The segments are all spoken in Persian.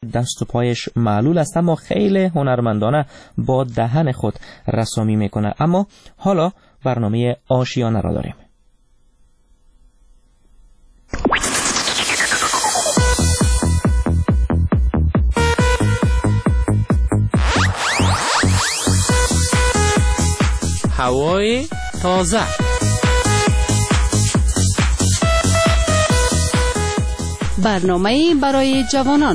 دست و پایش معلول است، اما خیلی هنرمندانه با دهن خود رسامی میکنه. اما حالا برنامه آشیانه را داریم. هوای تازه. برنامه برای جوانان.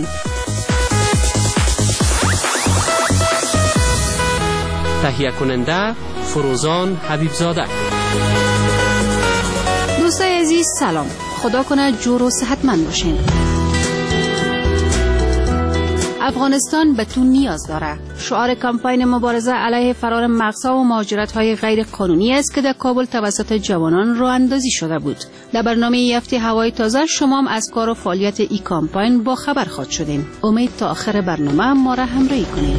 تهیه کننده فروزان حبیبزاده. دوستای عزیز سلام، خدا کنه جور و صحتمند باشین. افغانستان به تو نیاز داره. شعار کمپین مبارزه علیه فرار مغزها و مهاجرت‌های غیر قانونی است که در کابل توسط جوانان راه اندازی شده بود. در برنامه هفته هوای تازه شما هم از کار و فعالیت این کمپین با خبر خواهید شدین. امید تا آخر برنامه ما را همراهی کنید.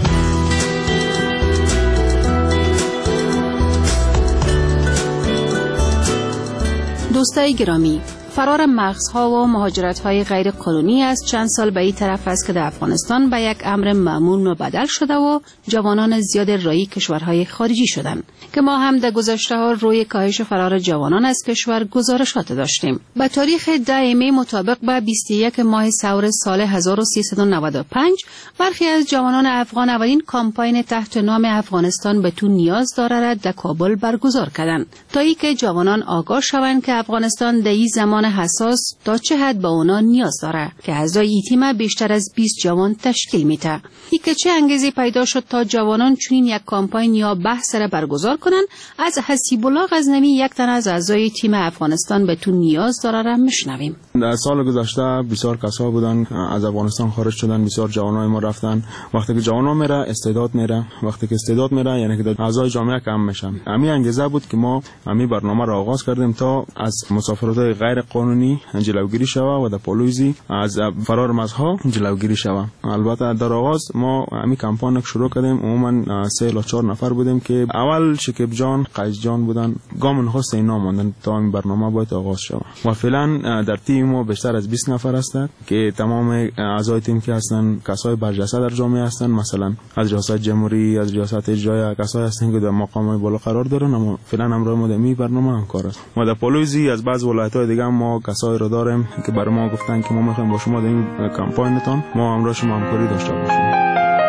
دوستای گرامی، فرار مغزها و مهاجرت‌های غیر قانونی از چند سال به این طرف است که در افغانستان به یک امر معمول و بدل شده و جوانان زیاد رایی کشورهای خارجی شدند که ما هم در گذشته‌ها روی کاهش فرار جوانان از کشور گزارشات داشتیم. به تاریخ 10 می مطابق به 21 ماه سور سال 1395 برخی از جوانان افغان اولین کمپین تحت نام افغانستان به تو نیاز داره را در کابل برگزار کردند تا اینکه جوانان آگاه شوند که افغانستان در این زمان حساس تا چه حد به اونا نیاز داره که اعضای این تیم بیشتر از 20 جوان تشکیل میده. این که چه انگیزه پیدا شد تا جوانان چنین یک کمپین یا بحث را برگزار کنند، از حسیب الله غزنوی یک تن از اعضای تیم افغانستان به تو نیاز داره را میشنویم. در سال گذشته بسیار کسا بودن از افغانستان خارج شدن، بسیار جوانای ما رفتن. وقتی که جوانا میره استعداد میره، وقتی که استعداد میره یعنی که اعضای جامعه کم میشن. همین انگیزه بود که ما همین برنامه را آغاز کردیم تا از مسافرت‌های غیر قانونی جلوگیری شود و در پولویزی از فرار مغزها جلوگیری شود. البته در آغاز ما همین کمپین شروع کردیم، عموما 3 تا 4 نفر بودیم که اول شکیب جان، قیس جان بودن، گام نخست اینا ماندن تا این برنامه باید آغاز شود. و فعلا در تیم ما بیشتر از 20 نفر هستند که تمام اعضای تیم که هستند کسای برجسته در جامعه هستند، مثلا از ریاست جمهوری، از ریاست اجرایی کسای هستند که در مقامات بالا قرار دارن، اما فعلا همراه ما در این برنامه همکار است. ما در پولویزی از بعض ولایت‌های دیگه ما کسایی رو داریم که برای ما گفتن که ما می‌خوایم با شما در این کمپینتون ما همراه شما همکاری داشته باشیم.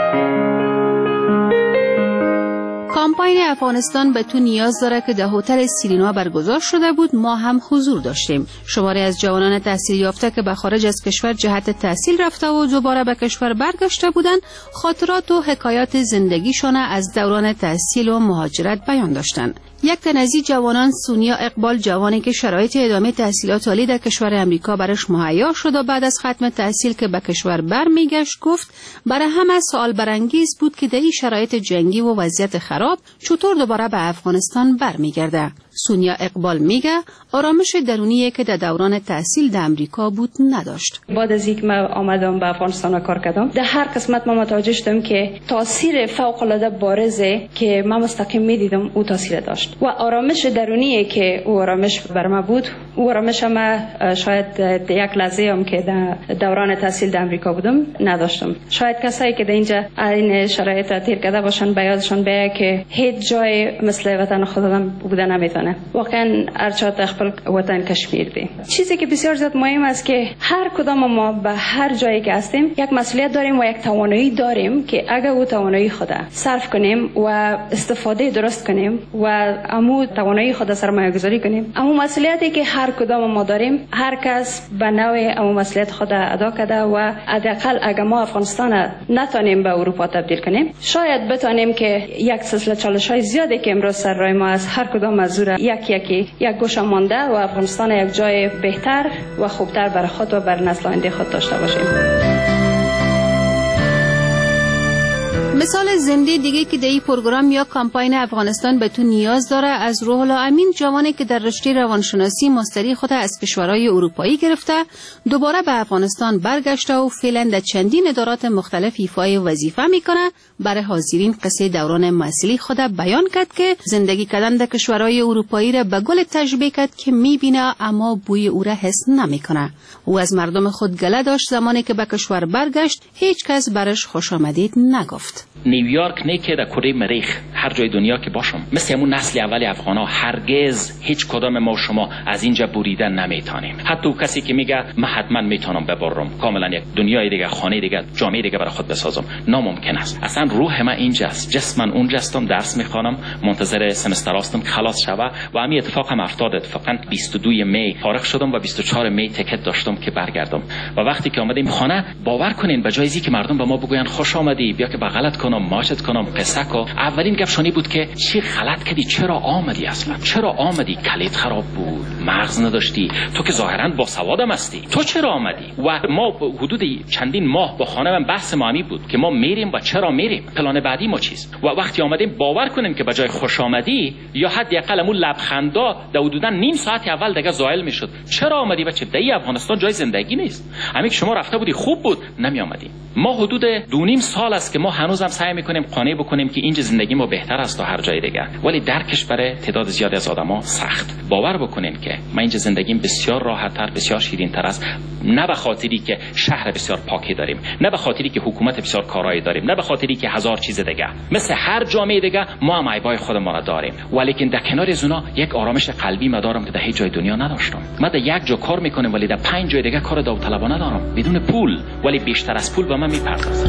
کمپین افغانستان به تو نیاز داره که در هتل سیرینا برگزار شده بود. ما هم حضور داشتیم. شماری از جوانان تحصیل یافته که به خارج از کشور جهت تحصیل رفته و دوباره به کشور برگشته بودند، خاطرات و حکایات زندگیشان از دوران تحصیل و مهاجرت بیان داشتند. یک تن از این جوانان، سونیا اقبال، جوانی که شرایط ادامه تحصیلات عالی در کشور امریکا برش مهیا شد و بعد از ختم تحصیل که به کشور برمیگشت، گفت برای همه سوال برانگیز بود که در این شرایط جنگی و وضعیت خراب چطور دوباره به افغانستان برمیگرده. سونیا اقبال میگه آرامش درونیه که در دوران تحصیل در امریکا بود نداشت. بعد از اینکه من آمدم به افغانستان کار کردم، در هر قسمت من متوجه شدم که تاثیر فوق العاده بارزه که من مستقیم میدیدم او تاثیر داشت و آرامش درونیه که او آرامش بر من بود. او آرامش ما شاید یک لحظه هم که در دوران تحصیل در امریکا بودم نداشتم. شاید کسایی که در اینجا این شرایط تیر کرده باشن به یادشان بیاید که هیچ جای مثل وطن خودم بوده نمیتونه. واقعا ارچات خپل وطن کشمیر دی. چیزی که بسیار زیاد مهم است که هر کدام ما به هر جایی که هستیم یک مسئولیت داریم و یک توانایی داریم که اگر او توانایی خود صرف کنیم و استفاده درست کنیم و امو توانایی خود سرمایه گذاری کنیم، امو مسئولیتی که هر کدام ما داریم هر کس به نوع امو مسئولیت خود ادا کرده و حداقل اگر ما افغانستان نتونیم به اروپا تبدیل کنیم، شاید بتونیم که یک سلسله چالش‌های زیادی که امروز سر راه ما از هر کدام از یک گوشه مانده و افغانستان یک جای بهتر و خوبتر برای خود و بر نسل آینده خود داشته باشیم. مثال زنده دیگه که در این پروگرام یا کامپاین افغانستان به تو نیاز داره از روح الله امین، جوانی که در رشته روانشناسی ماستری خود از کشورهای اروپایی گرفته، دوباره به افغانستان برگشته و فعلا در چندین ادارات مختلف ایفای وظیفه میکنه. برای حاضرین قصه دوران محصولی خود بیان کرد که زندگی کردن در کشورهای اروپایی را به گل تجربه کرد که میبینه اما بوی او را حس نمیکنه. او از مردم خود گله داشت زمانی که به کشور برگشت هیچ کس برش خوش آمدید نگفت. نیویورک نه که در کره مریخ هر جای دنیا که باشم مثل همون نسل اول افغانا هرگز هیچ کدام ما شما از اینجا بریدن نمیتونیم. حتی کسی که میگه من حتما میتونم ببرم کاملا یک دنیای دیگه، خانه دیگه، جامعه دیگه برای خود بسازم، ناممکن است. اصلا روح من اینجاست، جسم من اونجاستم، درس میخوانم، منتظر سمستر هستم خلاص شوه و همین اتفاق هم افتاد. اتفاقا 22 می فارغ شدم و 24 می تیکت داشتم که برگردم و وقتی که اومدیم خانه باور کنین به جای که مردم به ما بگوین خوش آمدی، بیا که بغلت کنم، ماچت کنم، قصه کو، اولین گپشانی بود که چی غلط کردی، چرا آمدی، اصلا چرا آمدی، کلید خراب بود، مغز نداشتی، تو که ظاهرا با سوادم هستی، تو چرا آمدی؟ و ما حدود چندین ماه با خانمم بحث ما همی بود که ما میریم و چرا میریم، پلان بعدی ما چیست. و وقتی آمدیم باور کنین که به جای خوش آمدی یا حداقل اون لبخندا در حدودا نیم ساعت اول دیگه زائل میشد. چرا آمدی بچه؟ دی افغانستان جای زندگی نیست. همین که شما رفته بودی خوب بود، نمی آمدی. ما حدود 2.5 سال است که ما هنوزم سعی میکنیم قانع بکنیم که اینجا زندگی ما بهتر است تا هر جای دیگه، ولی درکش برای تعداد زیادی از آدما سخت. باور بکنین که من اینجا زندگیم بسیار راحت‌تر، بسیار شیرین‌تر است، نه به خاطری که شهر بسیار پاکی داریم، نه به خاطری که حکومت بسیار کارایی داریم، نه به خاطری که هزار چیز دیگه. مثل هر جامعه دیگه ما هم عیبای خودمون را داریم، ولی در کنار از اونا یک آرامش قلبی دارم که در هیچ جای دنیا نداشتم. من در یک جا کار میکنم ولی در 5 جای دیگه کار داوطلبانه دارم بدون پول، ولی بیشتر از پول به من میپردازه.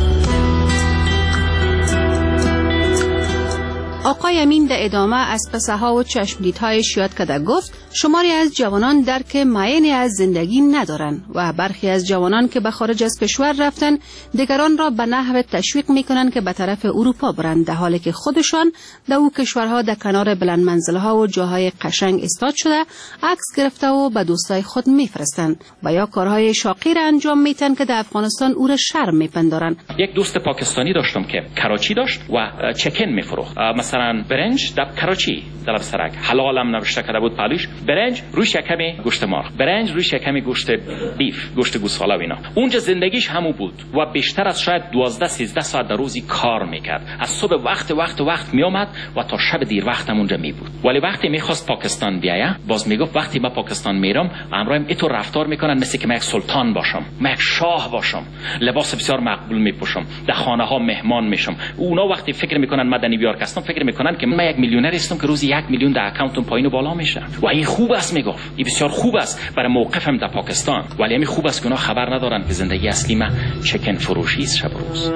آقای امین در ادامه از قصه ها و چشمدیدهایش یاد کرده گفت شماری از جوانان درک معینی از زندگی ندارن و برخی از جوانان که به خارج از کشور رفتن دیگران را به نحو تشویق میکنن که به طرف اروپا برند، در حالی که خودشان در او کشورها در کنار بلند منزلها و جاهای قشنگ استاد شده عکس گرفته و به دوستای خود میفرستن و یا کارهای شاقی را انجام میتن که در افغانستان او را شرم میپندارن. یک دوست پاکستانی داشتم که کراچی داشت و چکن میفروخت، مثلا برنج در کراچی در سرک حلالم نوشته کرده بود پالوش، برنج روش کمی گوشت مرغ، برنج روش کمی گوشت بیف، گوشت گوساله و اینا. اونجا زندگیش همون بود و بیشتر از شاید 12-13 ساعت در روزی کار میکرد. از صبح وقت میومد و تا شب دیر وقت هم اونجا می بود. ولی وقتی میخواست پاکستان بیاید باز میگفت وقتی من پاکستان میرم امرایم اینطور رفتار میکنن مثل که من یک سلطان باشم، من یک شاه باشم، لباس بسیار مقبول میپوشم، در خانه ها مهمان میشم. اونا وقتی فکر میکنن من در نیویورک هستم فکر میکنن که من یک میلیونر هستم که روزی 1 میلیون در اکانتم پایین و بالا میشه. و این خوب است، میگفت این بسیار خوب است برای موقفم در پاکستان، ولی همین خوب است که اونا خبر ندارن که زندگی اصلی من چکن فروشی است شب روز.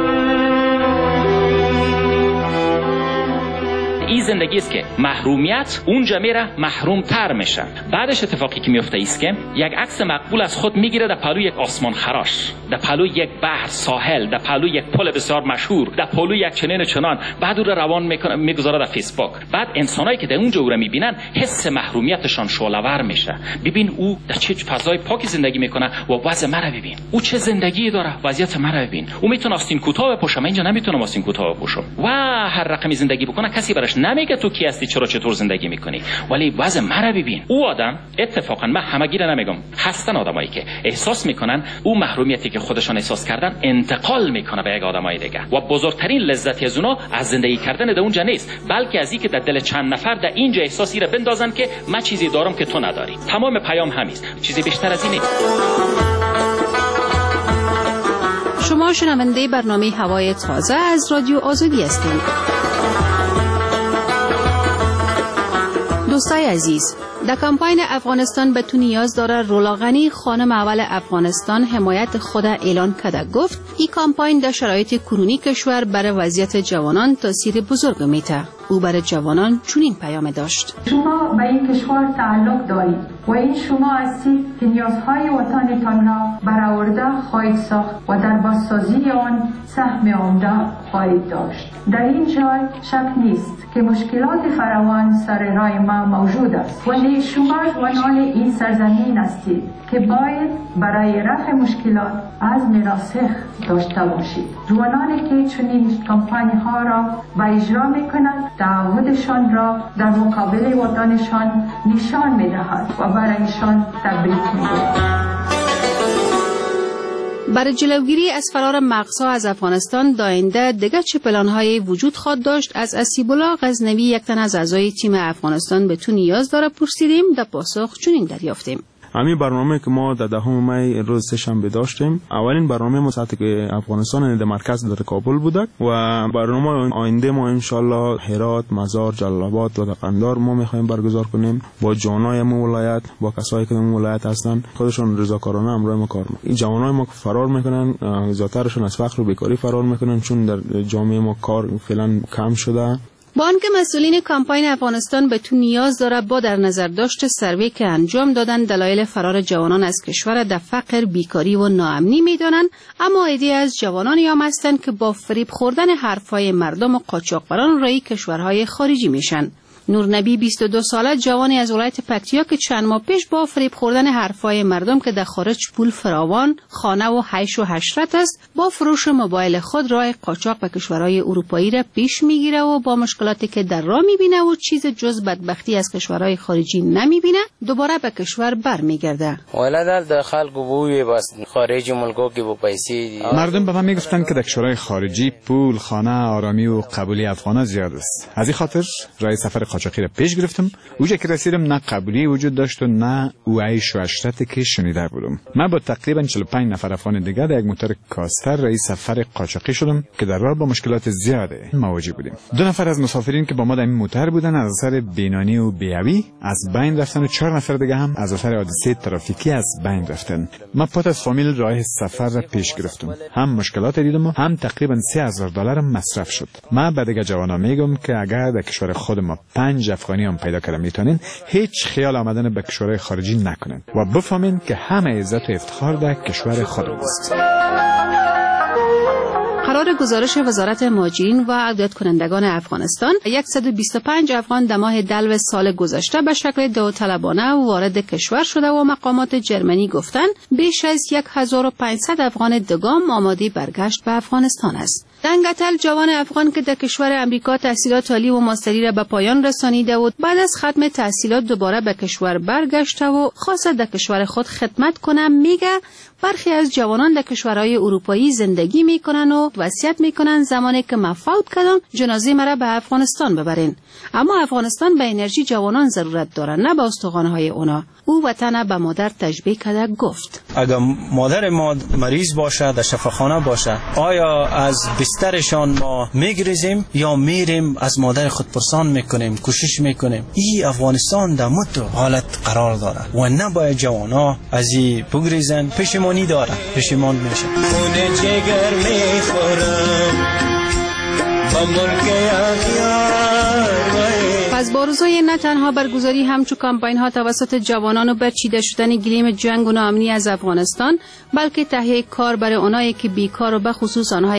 این زندگی است که محرومیت اونجا میره محروم تر میشه. بعدش اتفاقی که میفته است که یک عکس مقبول از خود میگیره در پهلوی یک آسمان خراش، در پهلوی یک بحر ساحل، در پهلوی یک پل بسیار مشهور، در پهلوی یک چنین چنان، بعد او رو روان میکنه میگذاره در فیسبوک. بعد انسانایی که در اونجا او رو میبینن حس محرومیتشان شعله‌ور میشه. ببین او در چه فضای پاکی زندگی میکنه و وضع مرا ببین، او چه زندگی داره، وضعیت مرا ببین. او میتونه آستین کوتاه بپوشه، من اینجا نمیتونم آستین کوتاه بپوشم و هر رقمی زندگی بکنه کسی براش نمیگه تو کی هستی، چطور زندگی میکنی، ولی وضع مرا ببین. او آدم اتفاقا من همگی رو نمیگم، هستن آدمایی که احساس میکنن او محرومیتی که خودشان احساس کردن انتقال میکنه به یک آدمای دیگه و بزرگترین لذتی از اونا از زندگی کردن در اونجا نیست، بلکه از اینکه در دل چند نفر در اینجا احساسی رو بندازن که من چیزی دارم که تو نداری. تمام پیام همیست، چیزی بیشتر از این نیست. شما شنونده برنامه هوای تازه از رادیو آزادی هستید. دوستای عزیز، در کمپاین افغانستان به تو نیاز داره رولا غنی خانم اول افغانستان حمایت خود اعلان کرده گفت این کمپاین در شرایط کنونی کشور برای وضعیت جوانان تاثیر بزرگ میته. او برای جوانان چنین پیام داشت: شما به این کشور تعلق دارید و این شما هستید که نیازهای وطنتان را برآورده خواهید ساخت و در بازسازی آن سهم عمده خواهید داشت. در این جای شک نیست که مشکلات فراوان سر راه ما موجود است، ولی شما جوانان این سرزمین هستید که باید برای رفع مشکلات عزم راسخ داشته باشید. جوانانی که چنین کمپانی ها را به اجرا میکنند تعهدشان را در مقابل وطنشان نشان میدهد و برایشان تبریک میگوید. برای جلوگیری از فرار مغزها از افغانستان در آینده دیگر چه پلان‌هایی وجود خواهد داشت؟ از اسیب‌الله غزنوی، یک تن از اعضای تیم افغانستان به تو نیاز داره پرسیدیم. در پاسخ چنین دریافتیم: همین برنامه که ما در 10 می روز سه‌شنبه داشتیم، اولین برنامه ما ساعتی که افغانستان در مرکز در کابل بود و برنامه آینده ما ان شاء الله هرات، مزار، جلال آباد و قندهار ما می‌خوایم برگزار کنیم با جوانای ما ولایت، با کسایی که اون ولایت هستن خودشون رضاکارانه همراه ما کار می‌کنن. این جوانای ما که فرار می‌کنن زیاترشون از فقر و بیکاری فرار می‌کنن، چون در جامعه ما کار فعلا کم شده. با آنکه مسئولین کمپاین افغانستان به تو نیاز داره با در نظر داشت سروی که انجام دادن دلایل فرار جوانان از کشور در فقر، بیکاری و ناامنی میدانند، اما عده‌ای از جوانانی هم هستند که با فریب خوردن حرفهای مردم و قاچاقبران رای کشورهای خارجی میشن. نورنبی 22 ساله جوانی از ولایت پکتیا که چند ماه پیش با فریب خوردن حرفهای مردم که در خارج پول فراوان، خانه و حیش و حشرت است، با فروش موبایل خود راه قاچاق به کشورهای اروپایی را پیش میگیره و با مشکلاتی که در راه میبینه و چیز جز بدبختی از کشورهای خارجی نمیبینه، دوباره به کشور برمیگرده. ولادت در خلق بوی بس خارج ملکو که با پیسې مردم به من میگفتن که در کشورهای خارجی پول، خانه، آرامی و قبولی افغانا زیاد است. از این خاطر راه سفر قاچاقی را پیش گرفتم. اوجا که رسیدم نه قبولی وجود داشت و نه او عیش و عشرتی که شنیده بودم. من با تقریبا 45 نفر افغان دیگر در یک موتور کاستر راه سفر قاچاقی شدم که در راه با مشکلات زیاده مواجه بودیم. 2 نفر از مسافرین که با ما در این موتور بودن از اثر بینانی و بیاوی از بین رفتن و 4 نفر دیگه هم از اثر حادثه ترافیکی از بین رفتن. من پات از فامیل راه سفر را پیش گرفتم. هم مشکلات دیدم و هم تقریبا $3000 مصرف شد. من به دیگه جوانا میگم که اگر در کشور خود ما 5 افغانی هم پیدا کردن میتونین هیچ خیال آمدن به کشورهای خارجی نکنن و بفهمین که همه عزت و افتخار در کشور خود است. قرار گزارش وزارت مهاجرین و عودت کنندگان افغانستان 125 افغان در ماه دلو سال گذشته به شکل داوطلبانه وارد کشور شده و مقامات جرمنی گفتند بیش از 1500 افغان دگام آماده برگشت به افغانستان است. دنگتل جوان افغان که در کشور امریکا تحصیلات عالی و ماستری را به پایان رسانیده بود، بعد از ختم تحصیلات دوباره به کشور برگشته و خواسته در کشور خود خدمت کنه. میگه برخی از جوانان در کشورهای اروپایی زندگی میکنن و وصیت میکنن زمانی که من فوت کردم جنازه مرا به افغانستان ببرین، اما افغانستان به انرژی جوانان ضرورت داره نه به استخوان‌های اونا. او وطن به مادر تشبیه کرده گفت اگر مادر ما مریض باشه در شفاخانه باشه، آیا از بسترشان ما میگریزیم یا میریم از مادر خود پرسان میکنیم، کوشش میکنیم؟ این افغانستان در متو حالت قرار داره و نباید جوانا از این بگریزن. پشیمانی داره، پشیمان میشه. خون جگر میخورم با مرگ پس با روزای نه تنها برگزاری همچو کمپاین ها توسط جوانان و برچیده شدن گلیم جنگ و ناامنی از افغانستان، بلکه تهیه کار برای اونایی که بیکار و به خصوص آنها